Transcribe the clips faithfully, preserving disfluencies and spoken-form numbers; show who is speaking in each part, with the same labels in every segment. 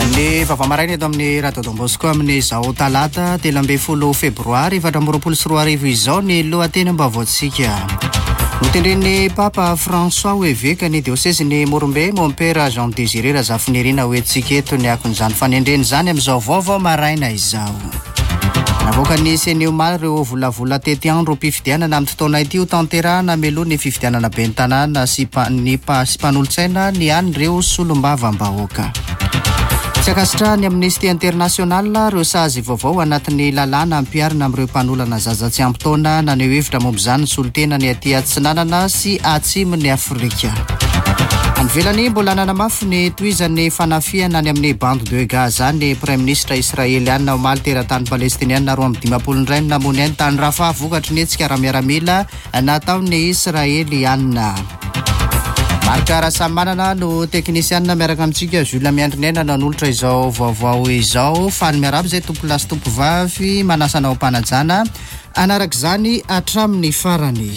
Speaker 1: Ny vavamaraina eto amin'ny Radio Don Bosco amin'ny izao talata telo ambin'ny folo febroary efatra amby roapolo sy roa arivo izao ny lohateny ambavaontsika. Notendren'ny Papa François Oeveka ny diocèse-ny Morombe Mon-Père Jean Désiré Razafinirina hoentsika eto ny akon'izany fanendreny zany amin'izao vaovao maraina izao. Navoaka ny Senego Mal ireo volavola tety andro mpifidianana amin'ny fotoana ity ho tanterahana meloa ny fifidianana ben'ny tanàna sy ny mpanolotsaina ny an'ireo solombavam-bahoaka. Tsy akasitrahany Amnesty International ireo sazy vaovao anatin'ny lalàna ampiarina amin'ireo mpanolana zaza tsy ampy-taona naneho hevitra momba izany ny solotena ny aty Atsinanana sy Atsimon'ny Afrika. Anvelany mbola nanamafy ny tohizan'ny fanafiana any amin'ny bande de Gaza ny Prime Ministre Israeliana omaly teratany Palestiniana roa amby dimampolo indray no namony any tany Rafah vokatry ny hetsika ara-miaramila nataon'ny Israeliana. Marika Samanana no teknisianina miaraka amintsika Jules Miandrinena nanolotra izao vaovao izao fany miaraba izay tompo lasy tompo vavy manasana ao mpanajana anaraka izany hatramin'ny farany.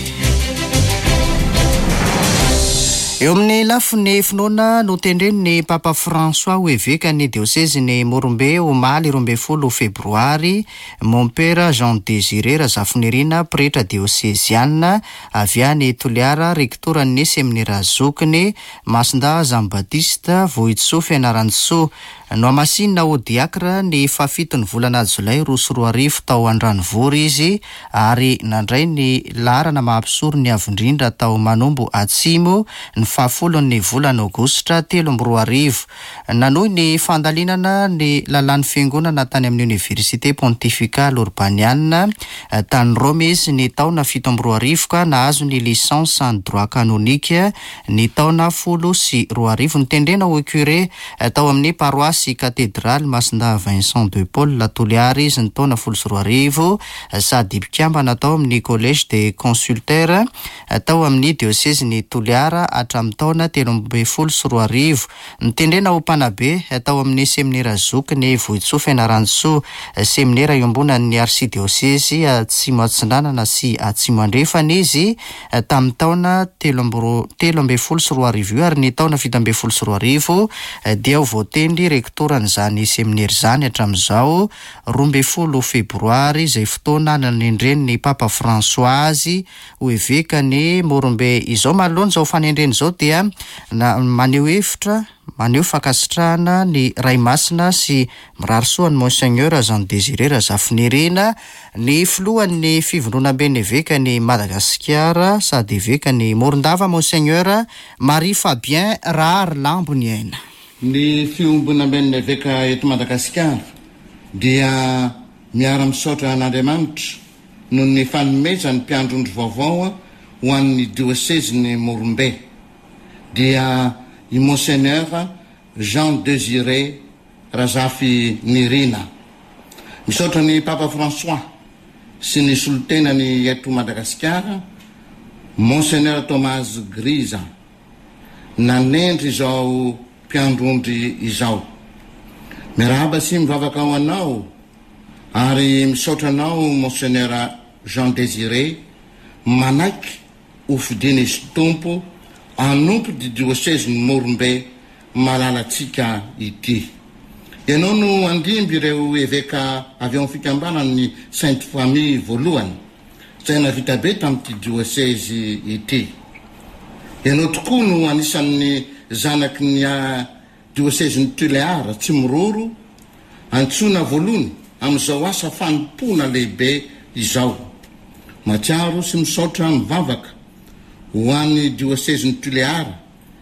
Speaker 1: Eo amin'ny lafiny finoana no tendren'ny Papa François Oeveka ny diocèse-ny Morombe omaly roa ambin'ny folo febroary Mon-Père Jean Désiré Razafinirina pretra diocésiana avy any Toliara rektoran'ny seminaira Zokiny Masinda Jean-Baptiste Vohitsoa Fianaransoa no amasinina ho diakra ny fafitony volana Jolay roa sy roa arivo tao Andranovory izy ary nandray ny larana mahampisoro ny avindrindra tao Manombo Atsimo ny fahafolon'ny volana Aogositra telo amby roa arivo. Nanohy ny fandalinana ny lalàn'ny fiangonana tany amin'ny Université Pontificale Urbaniana tany Rome izy ny taona fito amby roa arivo ka nahazo ny licence en droit canonique ny taona folo sy roa arivo. Nitendrena ho curé tao amin'ny paroisse cathédrale Masinda Vincent de Paul la Toliara izy ny taona folo sy roa arivo sady mpikambana tao amin'ny collège des consulteurs tao amin'ny diocèse ny Toliara hatramin'ny taona telo amby folo sy roa arivo. Nitendrena ho mpanabe tao amin'ny seminaira Zokiny Vohitsoa Fianaransoa seminaira iombonan'ny archidiocèse Atsimo Atsinanana sy Atsimo Andrefana izy tamin'ny taona telo amby folo sy roa arivo ary ny taona fito amby folo sy roa arivo dia ho voatendry rektoran'izany seminaira izany hatramin'izao roa ambin'ny folo febroary izay fotoana nanendren'ny Papa François Oeveka ny Morombe izao manoloana izao fanendreny izao dia na maneho hevitra maneho fankasitrahana ny ray masina sy mirarisoa ny Monseigneur Jean Désiré Razafinirina ny filohan'ny fivondronam-ben'ny Eveka ny Madagasikara sady Eveka ny Morondava Monseigneur Marie Fabien Rahary Lambony aina.
Speaker 2: Ny fiombonam-ben'ny Eveka eto Madagasikara dia miara-misaotra an'Andriamanitra noho ny fanomezany mpiandrondro vaovao ho an'ny diocèse-ny Morombe dia i Monseigneur Jean Désiré Razafinirina. Misaotra ny Papa François sy ny solotenany eto Madagasikara Monseigneur Thomas Griza nanendry izao mpiandrondry izao. Miarahaba sy mivavaka ao anao ary misaotra anao Monseigneur Jean Désiré manaiky ho fidiny izy tompo anompo di diocèse-ny Morombe malalatsika ity. Ianao no andimby ireo eveka avy amin'ny fikambanan'ny Sainte Famille voalohany izay navita be tamin'ity diocèse ity. Ianao tokoa no anisan'ny zanaky ny diocèse-ny Toliara tsy miroro antsona voalohany amin'izao asa fanompona lehibe izao. Matsiaro sy misaotra mivavaka ho an'ny diocèse-ny Toliara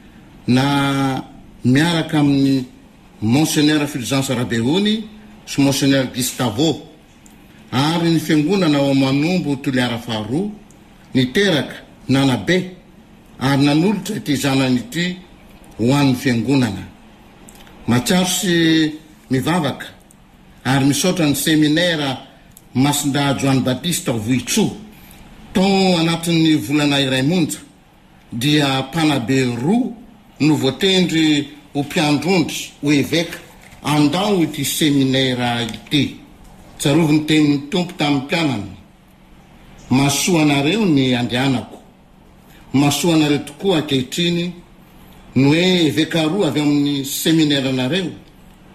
Speaker 2: na miaraka amin'ny Monseigneur Fulgence Rabehony sy Monseigneur Gustavo ary ny fiangonana ao Manombo Toliara faharoa niteraka nanabe ary nanolotra ity zanany ity ho an'ny fiangonana. Matsiaro sy mivavaka ary misaotra ny seminaira Masinda Jean-Baptiste Vohitsoa tao anatin'ny volana iray monja dia mpanabe roa no voatendry ho mpiandrondry ho eveka andao ity seminaira ity. Tsaroviny tenin'ny tompo tamin'ny mpianany, masoa anareo ny andehanako, masoa anareo tokoa ankehitriny no hoe eveka roa avy amin'ny seminaira anareo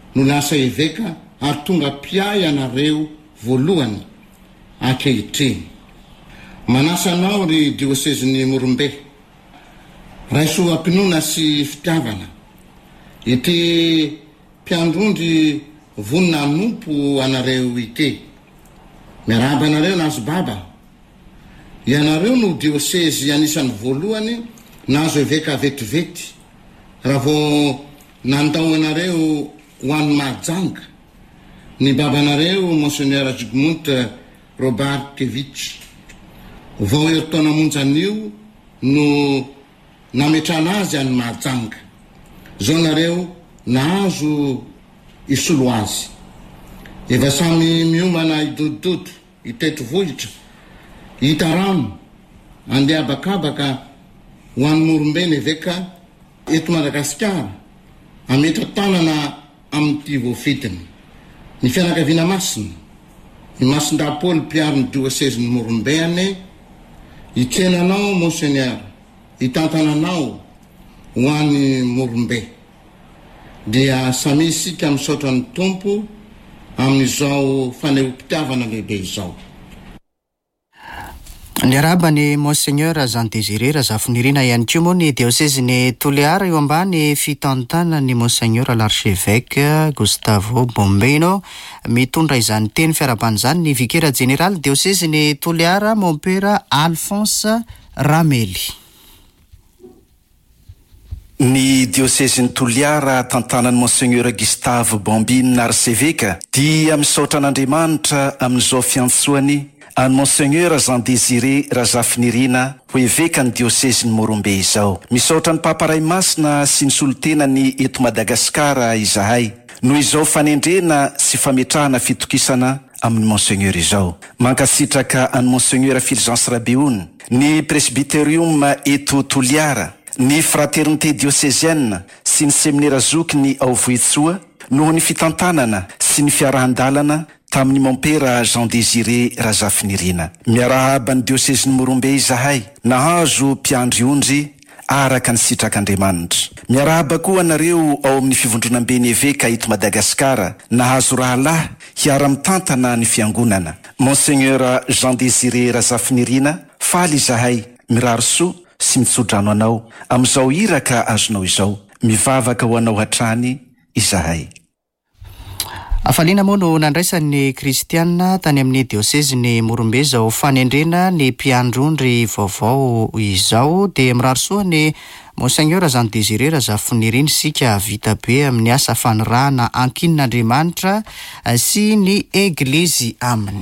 Speaker 2: no lasa eveka ary tonga piay anareo voalohany ankehitriny. Manasanao ry dioseziny Morombe, raiso ampinoana sy fitiavana. Ity mpiandrondry vonina nompo anareo ity. Miarahaba anareo nazo baba. Ianareo no diosezy anisan'ny voalohany nazo eveka vetivety. Raha vao nandao anareo ho an'ny mahajanga. Ny baba anareo Monseigneur Zygmunt Robarkevich. Vao eritaona monjan'io no nametrana azy any mahajanga. Zao nareo nahazo isolo azy. Efa samy miomana idodododo, iteto vohitra, hita rano, andeha bakabaka ho an'ny Morombeny eveka eto Madagasikara, ametra tanana amin'ity voafitiny. Ny fianakaviana masina, ny masin-dapoly mpiary ny dioseziny Morombeany, itsenanao Monseigneur, itantananao ho an'ny Morombe. Dia samy isika misaotra ny tompo amin'izao fanehoam-pitiavana lehibe izao.
Speaker 1: Ny arabany Monseigneur Jean Désiré Razafinirina ihany koa moa ny dioseziny Toliara eo ambany fitantana ny Monseigneur l'archevêque Gustavo Bombeno mitondra izany teny fiarabany izany ny vikera général dioseziny Toliara mon père Alphonse Ramely.
Speaker 3: Ny dioseziny Toliara tantanan'ny Monseigneur Gustavo Bombino archevêque dia misaotra an'Andriamanitra amin'izao fiantsoany any Monseigneur Jean Désiré Razafinirina ho eveka ny dioseziny Morombe izao. Misaotra ny paparay masina sy ny solontenany eto Madagasikara izahay noho izao fanendrena sy fametrahana fitokisana amin'ny Monseigneur izao. Mankasitraka any Monseigneur Fulgence Rabeon, ny presbyterium eto Toliara, ny fraternité diocésienne sy ny séminaire zoky ny Aovoetsoa noho ny fitantanana sy ny fiarahan-dalana tamin'ny mompera Jean Désiré Razafinirina. Miarahaba ny dioseziny Morombe izahay nahazo mpiandry ondry araka ny sitrak'Andriamanitra. Miarahaba koa anareo ao amin'ny fivondronam-beny eveka eto Madagasikara nahazo rahalahy hiara-mitantana ny fiangonana. Monseigneur Jean Désiré Razafinirina, faly izahay miraro soa sy mitsodrano anao amin'izao iraka azonao izao. Mivavaka ho anao hatrany izahay.
Speaker 1: Afaliana moa no nandraisan'ny kristiana tany amin'ny dioseziny Morombe izao fanendrena ny mpiandrondry vaovao izao dia miraro soa ny Monseigneur Jean Désiré Razafinirina sika vita be amin'ny asa fanirahana ankinin'Andriamanitra sy ny eglizy aminy.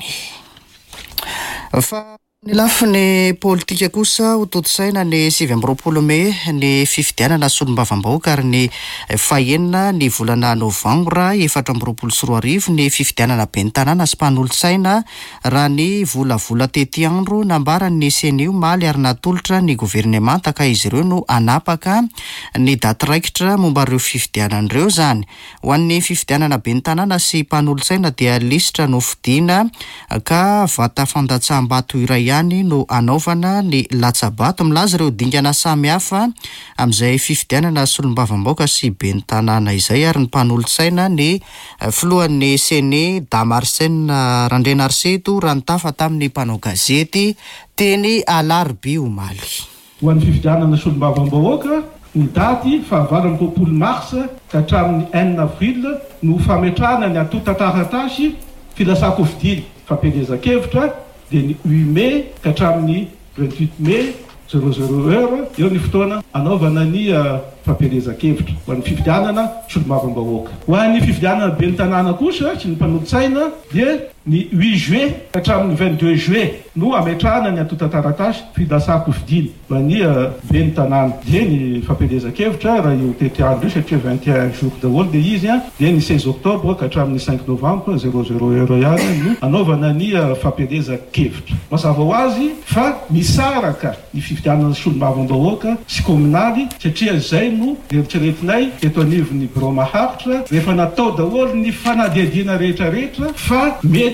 Speaker 1: Fa ny lafiny politika kosa ho totosaina ny sivy amby roapolo Mey ny fifidianana solombavam-bahoaka ary ny fahaenina ny volana Novambra efatra amby roapolo sy roa arivo ny fifidianana ben'ny tanàna sy mpanolotsaina raha ny volavola tety andro nambaran'ny senio maly ary natolotra ny gouvernemanta ka izy ireo no anapaka ny daty raikitra momba ireo fifidianan'ireo zany. Ho an'ny fifidianana ben'ny tanàna sy mpanolotsaina dia lisitra no fidina ka vata fandatsaham-bato iray ihany no anaovana ny latsabato milaza ireo dingana samy hafa amin'izay fifidianana solombavam-bahoaka sy ben'ny tanàna izay ary ny mpanolotsaina ny filohan'ny sene Damarsen Randrena Arseto raha nitafa tamin'ny mpanao gazety teny Alarby omaly.
Speaker 4: Ho an'ny fifidianana solombavam-bahoaka ny daty fahavalo amby roapolo mars ka hatramin'ny enina avril no fametrahana ny atota taratasy filasako fidiny fampielezan-kevitra dia ny huit Mey ka hatramin'ny vingt-huit Mey zéro zéro heure eo ny fotoana anaovana ny fampielezan-kevitra ho an'ny fifidianana solombavam-bahoaka. Ho an'ny fifidianana ben'ny tanàna kosa sy ny mpanolotsaina dia ny huit juillet ka hatramin'ny vingt-deux juillet no ametrahana ny atota taratasy filasako fidiny mba ny ben'ny tanàna. Dia ny fampielezan-kevitra raha io tety andro io satria vingt et un jour daholo dia izy a dia ny seize octobre ka hatramin'ny cinq novembre zéro zéro heure ihany no anaovana ny fampielezan-kevitra. Mazava ho azy fa misaraka ny fifidianana solombavam-bahoaka sy kominaly satria izay no eritreretinay eto anivon'ny bureau maharitra rehefa natao daholo ny fanadihadiana rehetrarehetra fa mety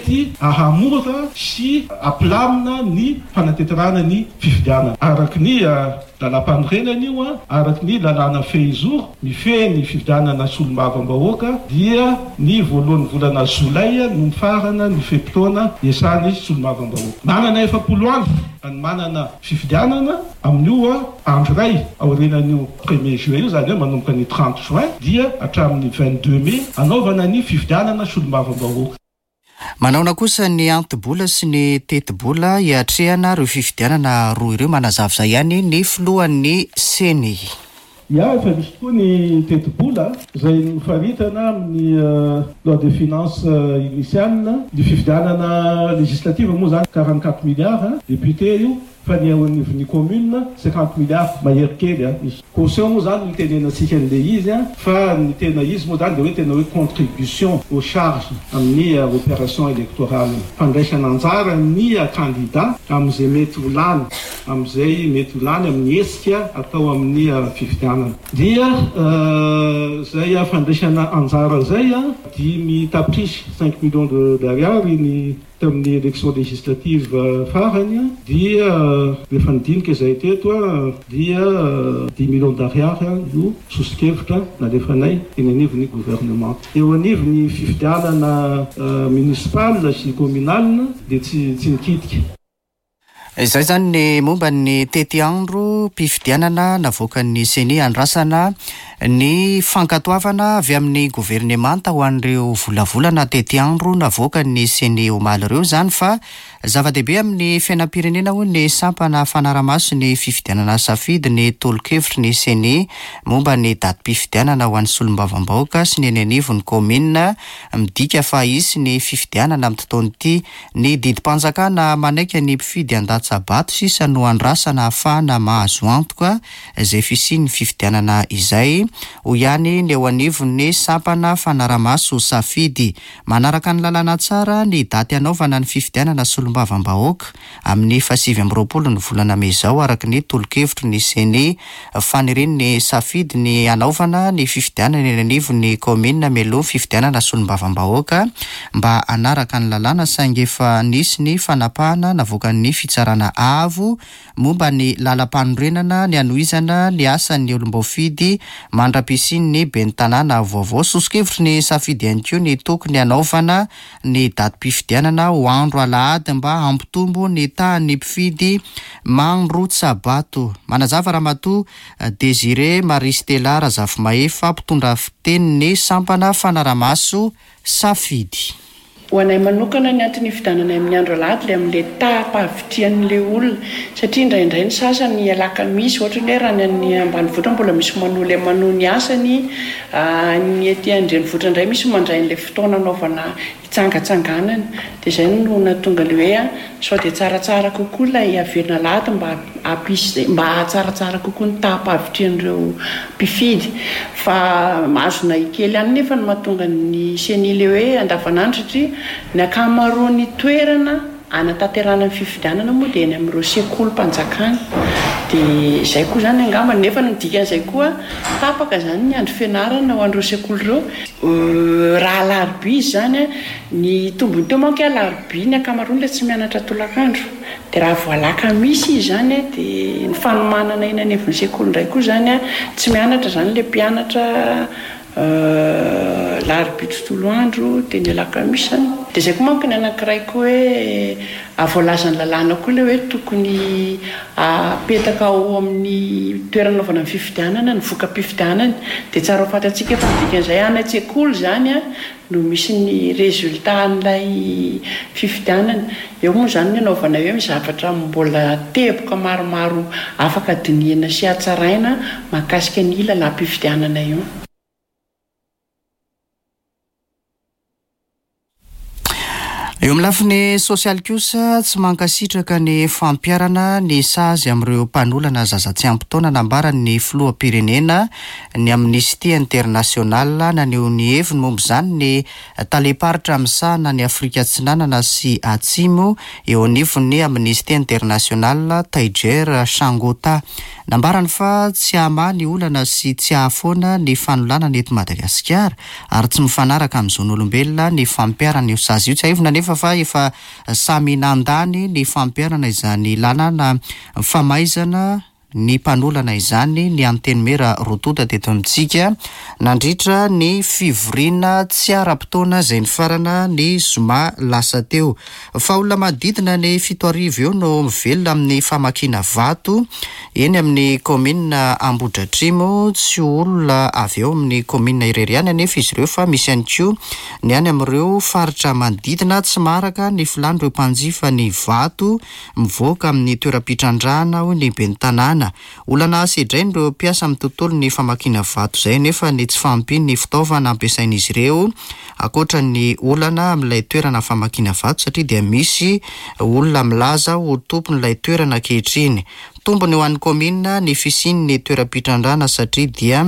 Speaker 4: mety ahamora sy aplamina ny fanateterana ny fifidianana araky ny lalam-panorenana io a araky ny lalàna fehizoro mife ny fifidianana solombavam-bahoaka dia ny voalohany volana jolay no mifarana ny fepitona iasany solombavam-bahoaka. Manana efapolo andro any manana fifidianana amin'io andro ray aorinan'io premier juillet io zany hoe manomboka ny trente juin dia hatramin'ny vingt-deux mai anaovana ny fifidianana solombavam-bahoaka.
Speaker 1: Manaona kosa ny antibola sy ny tetibola hiatrehana reo fifidianana roa ireo manazava zay ihany ny filohan'ny seny.
Speaker 4: Ya efa misy koa ny tetibola zay nofaritana amin'ny loi de finance initiale ny fifidianana législative moa zany quarante-quatre milliards député io fa ny ao anivon'ny commune cinquante milliards mahery kely a misy caution moa zany ny tenenantsika an'le izy a fa ny tena izy moa zany de hoe tena hoe contribution aux charges amin'ny opération électorale fandraisana anjara ny candidat am'izay mety ho lany am'izay mety ho lany amin'ny hesika atao amin'ny fifidianana dia zay fandraisana anjara zay a dimy tapitrisa cinq millions de d'ariary ny tamin'ny élection législative farany dia rehefa nidinika izay teto a dia dix millions d'ariary io sosikevitra nalefanay eny anivon'ny gouvernement. Eo anivon'ny fifidianana municipal sy communal dia tsy tsy nikitika.
Speaker 1: Izay zany ny momba ny tety andro mpifidianana navoakan'ny seny andrasana ny fankatoavana avy amin'ny gouvernemanta ho an'ireo volavolana tety andro navoakan'ny seny omaly ireo zany fa zava-dehibe amin'ny fiainam-pirenena ho ny sampana fanaramaso ny fifidianana safidy ny tolo-kevitry ny seny momba ny datim-pifidianana ho an'ny solombavam-bahoaka sy ny eny anivon'ny commune midika fa isy ny fifidianana amin'ny tontolo ity ny didim-panjakana manaiky ny mpifidy an-datsabato sisa no andrasana ahafahana mahazo antoka izay fisian'ny fifidianana izay ho ihany ny eo anivon'ny sampana fanaramaso safidy manaraka ny lalàna tsara ny daty anaovana ny fifidianana solombavam-bahoaka amin'ny fasivy amby roapolo ny volana may zao araky ny tolo-kevitry ny seny faniriny ny safidy ny anaovana ny fifidianana eny anivon'ny commune meloha fifidianana solombavam-bahoaka mba anaraka ny lalàna saingy efa nisy ny fanapahana navoakan'ny fitsarana avo momba ny lalam-panorenana ny anoizana ny asan'ny olom-baofidy mandra-pisiny ny ben'ny tanàna vaovao sosikevitry ny safidy ihany koa ny tokony anaovana ny datim-pifidianana ho andro alahady mba ampitombo ny tahan'ny mpifidy mandro tsabato. Manazava Ramatoa Désiré Marie Stella Razafy Mahefa mpitondra fiteny ny sampana fanaramaso safidy.
Speaker 5: Ho anay manokana ny antony fifidianana amin'ny andro alahady le amin'le tapavitrian'le olona satria indraindray ny sasany alaka misy ohatra ny hoe raha ny any ambanivohitra mbola misy manao le manao ny asany ny ety andrenivohitra indray misy mandray n'le fotoana anaovana itsangatsanganana dia izay no natonga le hoe sao dia tsaratsara kokoa ilay averina alahady mba ampisy mba tsaratsara kokoa ny tapavitrian'ireo mpifidy fa azona ikely ihany nefa no mahatonga ny seny le hoe andavanandro satria ny akamaroany toerana anatanterana ny fifidianana moa dia eny amin'ireo sekolim-panjakana dia izay koa zany angamba nefa ny dikan'izay koa tapaka zany ny andro fianarana ho an'ireo sekoly ireo raha alarobia izy zany ny tombony teo manko alarobia ny akamaroany ilay tsy mianatra tolakandro dia raha voalaka misy izy zany dia ny fanomanana eny anivon'ny sekoly indray koa zany tsy mianatra zany ilay mpianatra larobia tontolo andro dia ny alakamisy zany dia izay koa manko ny anankiray koa hoe avoalazany lalàna koa ilay hoe tokony apetaka ao amin'ny toerana naovana ny fifidianana ny voka-pifidianana dia tsara ho fantatsika efa dikan'izay any an-tsekoly zany a no misy ny résultat n'ilay fifidianana eo moa zany ny anaovana hoe mizavatra mbola teboka maromaro afaka dinihana sy hatsaraina mahakasika ny làlam-pifidianana io.
Speaker 1: Eo amin'ny lafiny sosialy kosa tsy mankasitraka ny fampiarana ny sazy amin'ireo mpanolona zaza tsy ampy-taona nambarany ny filoham-pirenena ny Amnesty International naneho ny heviny momba izany ny taleparitra misahana ny Afrika Atsinanana sy Atsimo eo anivon'ny Amnesty International Tiger Shangota. Nambarany fa tsy ama ny olana sy tsy ahafoana ny fanolana ny eto Madagasikara ary tsy mifanaraka amin'izao olombelona ny fampiarana io sazy io. Tsy aivona nefa rehefa fa efa samy nandany ny fampiarana izany lalàna famaizana ny mpanolana izany ny antenimera rotoda teto amintsika nandritra ny fivoriana tsy ara-potoana izay ny farana ny zoma lasa teo fa olona manodidina ny fito arivo eo no mivelona amin'ny famakiana vato eny amin'ny komina Ambohidratrimo tsy olona avy eo amin'ny komina Ireriana anefa izy ireo fa misy ihany koa ny any amin'ireo faritra manodidina tsy maraka ny filan'ireo mpanjifa ny vato mivoaka amin'ny toeram-pitrandrana ho ny ben'ny tanàna. Olana sedrainy ireo mpiasa amin'ny tontolo ny famakiana vato izay nefa ny tsy fampiny ny fitaovana ampiasain'izy ireo akoatra ny olana amin'ilay toerana famakiana vato satria dia misy olona milaza ho tompon'ilay toerana ankehitriny. Tombony ho an'ny komina ny fisiany ny toeram-pitrandrana satria dia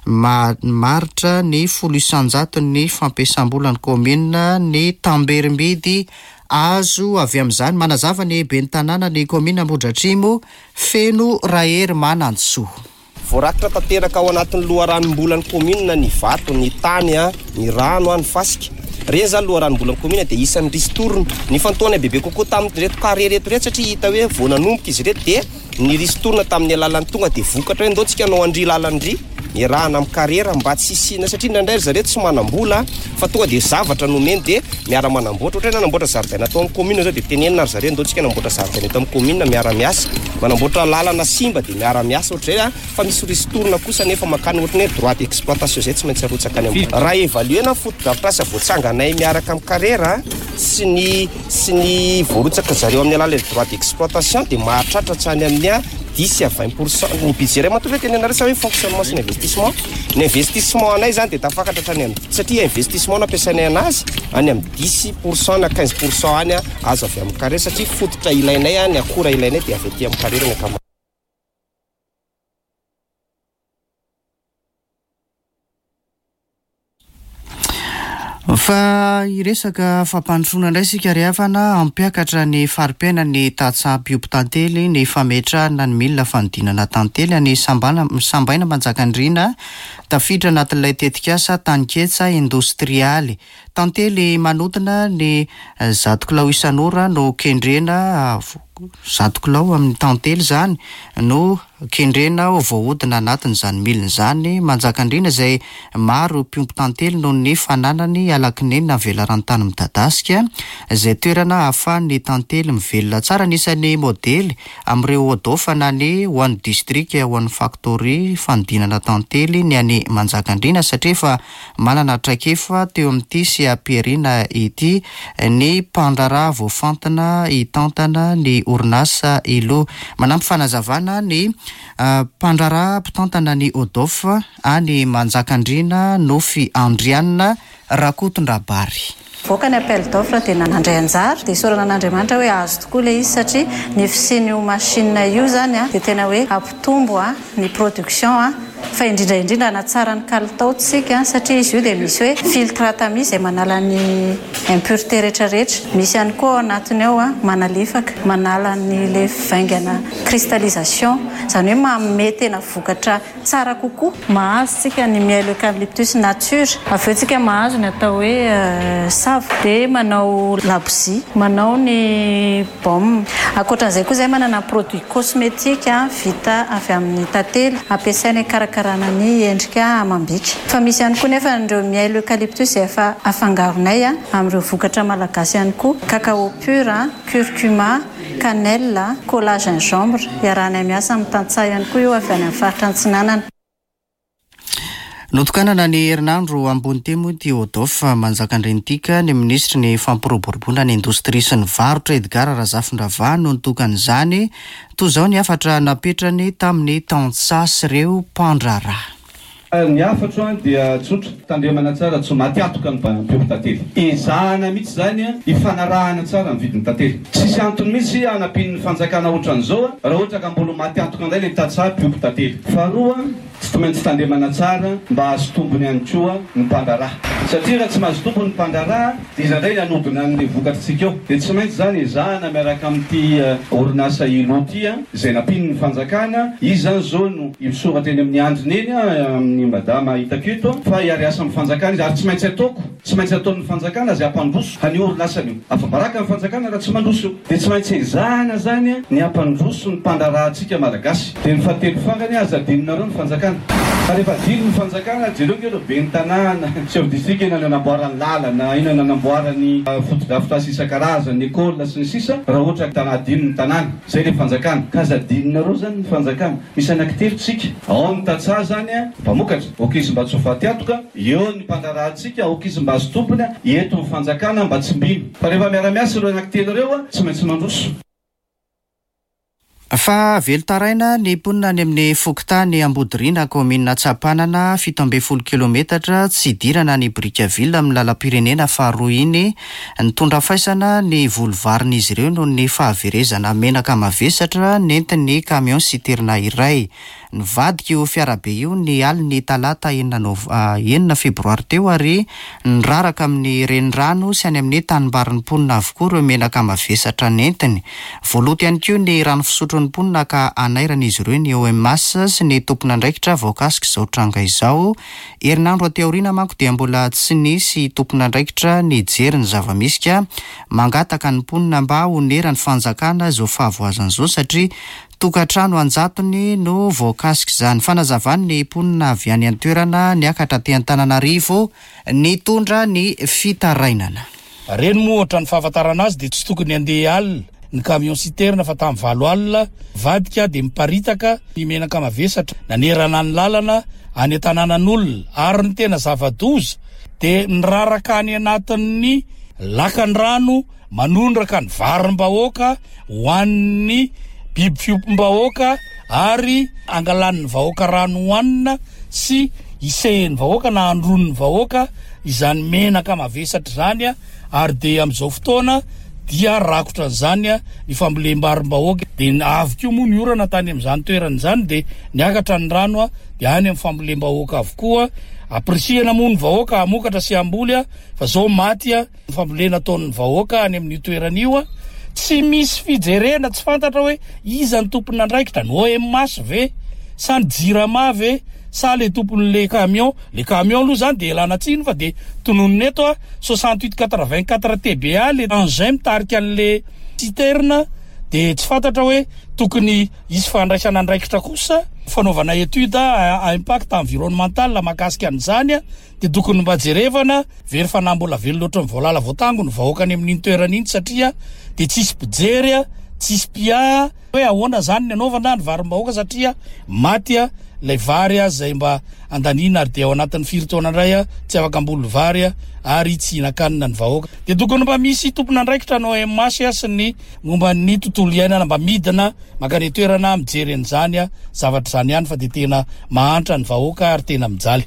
Speaker 1: maritra ny folo isan-jato ny fampiasam-bola ny komina ny tamberi-bidy azo avy amin'izany manazava ny ben'ny tanàna ny komina Ambohidratrimo feno Rahery Manantsoa.
Speaker 6: Voarakitra tanteraka ao anatin'ny loharanom-bolan'ny komina ny vato, ny tany, ny rano, ny fasika. Reny zany loharanom-bolan'ny komina dia isan'ny ristorona. Ny fantoana bebe kokoa tamin'ireto kare reto reto satria hita hoe vao nanomboka izy reto dia ny ristorona tamin'ny alalan'ny tonga dia vokatra hoe ndao tsika nao andry lalandry iarahana amin'ny karera mba tsy sisina satria indraindray zareo tsy manambola fa tonga dia zavatra nomeny dia miara manamboatra ohatra hoe nanamboatra zaridaina atao amin'ny komina zao dia tenenina ry zareo ndao tsika namboatra zaridaina eto amin'ny komina miara-miasa manamboatra lalana simba dia miara-miasa ohatra zay fa misy ristorona kosa nefa makany ohatra hoe droit d'exploitation zay tsy maintsy arotsaka any amin'ny raha évaluena fotodrafitrasa voatsanganay miaraka amin'ny karera sy ny sy ny voarotsaka zareo amin'ny alalan'ny droit d'exploitation dia mahatratra hatrany amin'ny dix à vingt pour cent ny budget ray matoa hoe tenena resaka hoe fonctionnement sy investissement ny investissement anay zany dia tafakatra hatrany amin'ny satria investissement no ampiasainay anazy any amin'ny dix pour cent na quinze pour cent any azo avy amin'ny karera satria fototra ilainay ny akora ilainay dia avy aty amin'ny karera ny akama.
Speaker 1: Fa iresaka fampandrosoana indray sika rehavana ampiakatra ny faripiaina ny tatsampiompy tantely ny fametrahana ny milina fanodinana tantely ny sambana sambaina manjakandrina tafiditra anatin'ilay tetikasa taniketsa industrialy tantely manodina ny zato kilao isan'ora no kendrena zato kilao amin'ny tantely zany no kendrena voahodina anatin'izany milina zany manjakandrina izay maro mpiompo tantely no ny fananany alakinenina velarantany midadasika izay toerana ahafahan'ny tantely mivelona tsara nisany modely amin'ireo odofana ny ho an'ny distrika ho an'ny factory fanodinana tantely ny any manjakandrina satria fa manana traikefa teo amin'ity sy ampiarina ity ny mpandraraha voafantina hitantana ny orinasa ilo manampy fanazavana ny mpandraraha mpitantana ny odof any manjakandrina nofy andrianina Rakotondrabary.
Speaker 7: Voaka ny appel d'offre dia nanandray anjara dia sorana an'Andriamanitra hoe azo tokoa ilay izy satria ny fisian'io machine io zany a dia tena hoe ampitombo a ny production a fa indrindra indrindra anatsara ny kalitaotsika satria izy io dia misy hoe filtrata misy izay manala ny impureté rehetrarehetra misy ihany koa anatiny ao a manalefaka manala ny le vaingana cristallisation izany hoe manome tena vokatra tsara kokoa mahazo tsika ny miel eucalyptus nature avy eo tsika mahazo ny atao hoe savo dia manao labousie manao ny baume akoatran'izay koa zay manana produit cosmétique vita avy amin'ny tantely ampiasaina karakarana ny endrika amam-bika fa misy ihany koa nefa ireo miel eucalyptus efa afangaronay amin'ireo vokatra malagasy ihany koa cacao pur curcuma cannelle cola gingembre iarahana miasa amin'ny tantsaha ihany koa io avy any amin'ny faritra Antsinanana.
Speaker 1: Notokanana ny herinandro ambony temo ty Odof manjakandrenitika ny ministry ny fampiroboroboana ny indostria sy ny varotra Edgar Razafindrava no nitokan'izany toy izao ny afatra napetrany tamin'ny tantsasy ireo mpandraraha.
Speaker 4: Ny afatra dia tsotra tandremana tsara tsy matiatoka ny mpiompo tantely izahana mihitsy zany ifanarahana tsara ny vidiny tantely tsisy antony mihitsy anapin'ny fanjakana ohatran'izao raha ohatra ka mbola matiatoka indray le tatsaha mpiompo tantely faharoa
Speaker 8: tsy maintsy tandemana tsara mba azo tombony ihany koa ny mpandraraha satria raha tsy mahazo tombony ny mpandraraha dia izy indray nanodina an'ilay vokatritsika eo dia tsy maintsy zany ezahana miaraka amin'ity orinasa ilo ty a izay nampino ny fanjakana izy zany zao no isoratra eny amin'ny andriny eny a amin'ny madama hitako eto fa hiariasa amin'ny fanjakana izy ary tsy maintsy ataoko tsy maintsy ataon'ny fanjakana azy ampandroso hany orinasany io afa-baraka ny fanjakana raha tsy mandroso io dia tsy maintsy ezahana zany ny ampandroso ny mpandrarahantsika malagasy dia ny fahatelo fangany azy adininareo ny fanjakana fa rehefa dino ny fanjakana jereo nge be ny tanàna chef district ena nanamboarany lalana ina nanamboarany fotodrafitrasy isan-karazany école sy ny sisa raha ohatra tanà dino ny tanàna zay le fanjakana ka aza dininareo zany ny fanjakana misy anankitelotsika ao ny tatsah zany a mpamokatra oka izy mba tsy ho fatyatoka eo ny mpandrarahantsika oka izy mba azo tompony eto ny fanjakana mba tsy mbino fa rehefa miara-miasa ireo anankitelo reo a tsy maintsy mandroso.
Speaker 1: Fa velotaraina ny mponina any amin'ny Fokotany Ambodirina komina Tsapanana fito amby folo kilometatra tsy idirana ny Brickaville amin'ny lalam-pirenena faharoa iny nitondra faisana ny volovarin'izy ireo noho ny fahaverezana menaka mavesatra nentin'ny camion citerna iray. Nivadika io fiarabe io ny aliny talata enina enina febroary teo ary niraraka amin'ny renirano sy any amin'ny tanimbarin'ny mponina avokoa ireo menaka mavesatra nentiny. Voaloty ihany koa ny rano fisotro ny mponina ka anairana izy ireo ny O M S sy ny tompona andraikitra voakasika izao tranga izao. Herinandro ateoriana manko dia mbola tsy nisy tompona andraikitra ny jery ny zavamisika mangataka ny mponina mba honera ny fanjakana izao fahavoazan'izao satria tokantrano anjatony no voakasika izany. Fanazavany ny mponina avy any an-toerana niakatra ty Antananarivo nitondra ny fitarainana.
Speaker 9: Reny moa ohatra ny fahafantarana azy dia tsy tokony handeha alina ny camion citerna fa tamin'ny valo alina vadika dia miparitaka ny menaka mavesatra nanerana ny lalana any an-tanànan'olona ary ny tena zava-doza dia niraraka any anatin'ny lakan rano manondraka ny varim-bahoaka ho an'ny biby fiopim-bahoaka ary angalan'ny vahoaka rano hoanina sy isehin'ny vahoaka na andron'ny vahoaka izany menaka mavesatra zany a ary dia amin'izao fotoana dia rakotra zany a ny fambolem-barim-bahoaka dia avy koa moa ny orana tany amin'izany toerana zany dia niakatra ny rano a dia any amin'ny fambolem-bahoaka avokoa aprisihana moa ny vahoaka amokatra sy amboly a fa zao maty a ny fambolena ataon'ny vahoaka any amin'ny toeran'io a tsy misy fijerena tsy fantatra hoe iza ny tompony andraikitra ny O M S ve sa ny jirama ve sa le tompon'le camion le camion aloha zany dia elana tsiny fa dia tononony eto a soixante-huit quatre-vingt-quatre T B A le engin mitarika an'le citerne dia tsy fantatra hoe tokony isy fandraisana andraikitra kosa fanaovana étude à impact environnemental makasika an'izany a dia tokony mba jerevana very fanahy mbola velo loatra ny voalala voatango ny vahoaka any amin'iny toerana iny satria dia tsisy mpijery a tsisy pia hoe ahoana zany ny anaovana ny varim-bahoaka satria maty a ilay vary a zay mba andanina ary dia ao anatin'ny firy-taona indray a tsy afaka ambolo vary a ary tsy hinan-kanina ny vahoaka dia tokony mba misy tompona andraikitra no O M S a sy ny momba ny tontolo iainana mba midina makany toerana mijery an'izany a zavatra izany ihany fa dia tena mahantra ny vahoaka ary tena mijaly.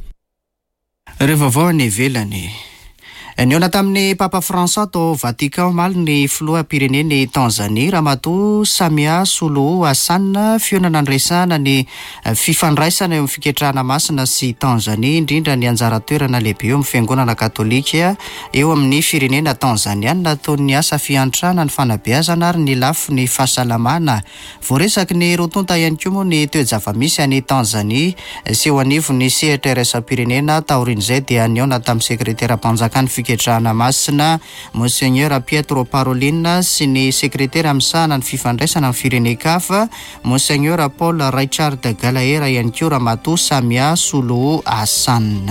Speaker 1: Rehefa vao ny velany niona tamin'ny Papa François tao Vatican omaly ny filoham-pireneny Tanzania Ramatoa Samia Suluhu Hassan fionana nresahana ny fifandraisana eo amin'ny fiketrahana masina sy Tanzania indrindra ny anjara toerana lehibe eo amin'ny fiangonana katolika eo amin'ny firenena tanzaniana nataon'ny asa fiantrana ny fanabeazana ary ny lafo ny fahasalamana. Voaresaky ny rotonta ihany koa moa ny toe-javamisy any Tanzania sy eo anivo ny C H R S pirenena taorin'izay dia niona tamin'ny sekretera mpanjakany fiketrahana masina Monseigneur Pietro Parolin sy ny sekretera misahana ny fifandraisana amin'ny firenen-kafa Monseigneur Paul Richard Galaera ihany koa Ramatoa Samia Suluhu Hassan.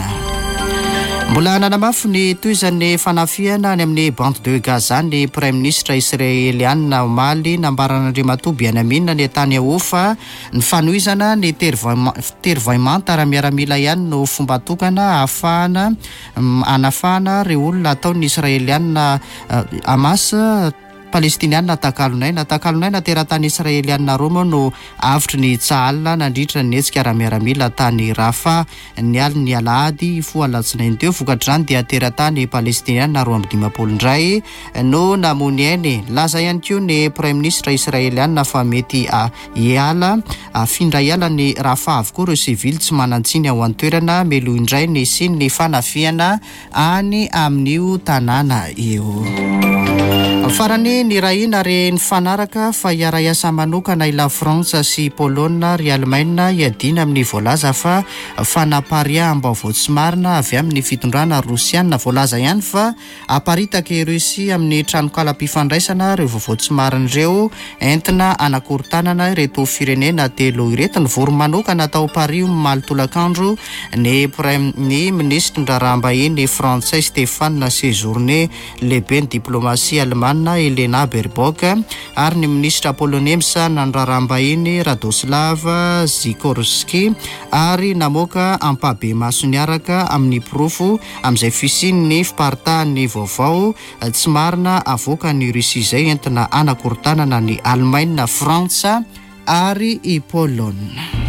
Speaker 1: Mbola nanamafy ny toizan'ny fanafiana any amin'ny bande de Gaza ny Prime Ministre Israeliana omaly nambaran'Andriamatoa Benyamin Netanyahu fa ny fanohizana ny tervoaimanta ara-miaramila ihany no fomba tokana ahafahana anafahana ireo olona ataon'ny Israeliana Hamas palestiniana takalonay na takalonay na teratany israelianina roma no avitry ny tsahalina nandritra ny hetsika ara-miaramila tany rafa ny aly ny alahady foalatsinainy teo vokatr'izany dia teratany palestiniana roa amby dimapolo indray no namony ainy. Laza ihany koa ny premier ministre israelianina fa mety hiala afindray ala ny rafa avokoa reo civil tsy manantsiny ao an-toerana melo indray ny siny ny fanafiana any amin'io tanàna io. Farany ny rahina ary ny fanaraka fa hiara iasa manokana ila Frantsa sy Polona ry Alemaina hiadina amin'ny voalaza fa fanampariam-baovao tsy marina avy amin'ny fitondrana Rosiana. Voalaza ihany fa aparitaka i Rusia amin'ny tranokala-pifandraisana reo vaovao tsy marina ireo entina anakorontanana ireto firenena telo ireto. Ny voro manokana tao Paris malitolakandro ny ny ministre ndraraham-bahiny frantsay Stéphane Séjourné lehibe ny diplomasia Alemana Elena Baerbock ary ny ministra polonais nandraraham-bahiny Radoslav Sikorski ary namoaka ampabe maso niaraka amin'ny profo amin'izay fisian'ny fiparitahan'ny vaovao tsy marina avoaka ny Rusia izay entina anakorontanana ny Alemaina, Frantsa ary i Polona.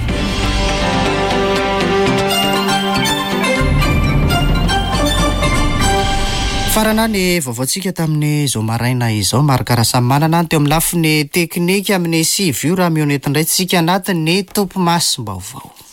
Speaker 1: Farana ny vaovaontsika tamin'ny zao maraina izao marakara-samy manana teo amin'ny lafiny teknika amin'ny sivy io raha mionety indray tsika anatin'ny tompy masim-baovao.